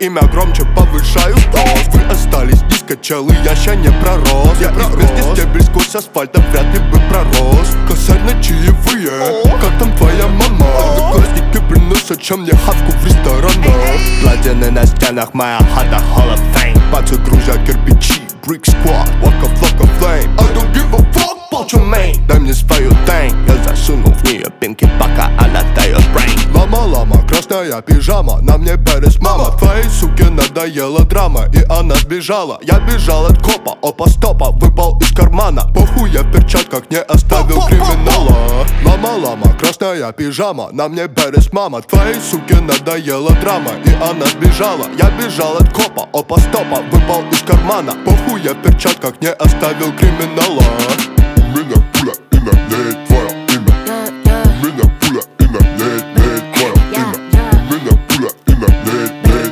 имя громче повышаю тост. Вы остались дискочелы, я ща не пророс. Я из вместе стебель сквозь асфальт, вряд ли бы пророс. Косарь на чаевые, как там твоя мама? Одноклассники приносят, чем мне хавку в ресторанах. Платины на стенах, моя хата Hall of Fame. Пацы друзья кирпичи, Brick Squad, walk a flock of flame. I don't give a fuck about your main. Дай мне свою тень, я засунул в нее пинки, пока она дает brain. Лама, красная пижама, на мне берешь мама. Твоей суке надоела драма, и она сбежала. Я бежал от копа, опа стопа, выпал из кармана. Похуй, я в перчатках не оставил криминала. Лама, красная пижама, на мне берешь мама. Твоей суке надоела драма, и она сбежала. Я бежал от копа, опа стопа, выпал из кармана. Похуй, я в перчатках не оставил криминала. У меня пуля и на ней твое имя. У меня пуля и на ней твое имя. У меня пуля и на ней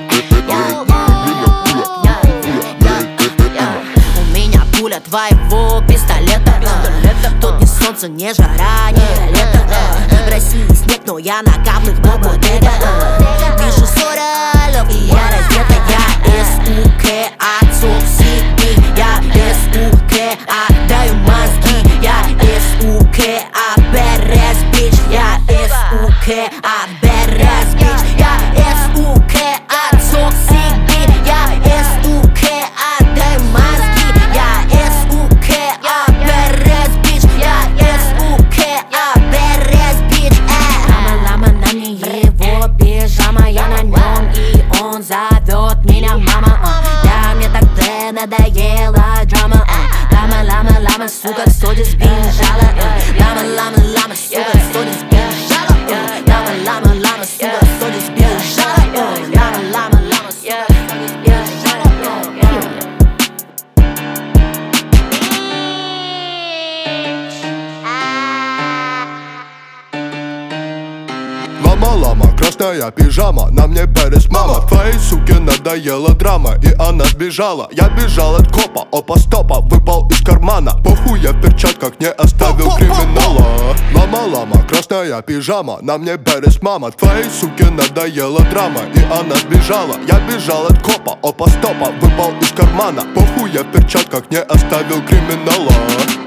У меня пуля твоего пистолета. Тут ни солнце, ни жара, ни лето. В России снег, но я на каплях Бодега. Вижу 40, и я раздета. Я СУК, отцов себе. Я СУК, отдаю мозги. Я СУК, берез, бич. Я СУК, берез, бич. Я СУК, отцов себе. Я СУК, отдаю мозги. Я СУК, берез, бич. Я СУК, берез, бич. Лама на мне его пижама. Я на нем, и он зовет меня мама. Да, мне так надоела драма. Лама, сука, кто здесь бежала? Лама, сука, кто здесь бежала? Лама, сука, кто здесь бежала? Лама, сука, кто здесь бежала? Лама, красная пижама, на мне берешь мама. Твоей суке надоела драма, и она сбежала. Я бежал от копа, опа стопа, выпал из кармана. Похуй, я в перчатках не оставил криминала. Лама, красная пижама, на мне берешь мама. Твоей суке надоела драма, и она сбежала. Я бежал от копа, опа стопа, выпал из кармана. Похуй, я в перчатках не оставил криминала.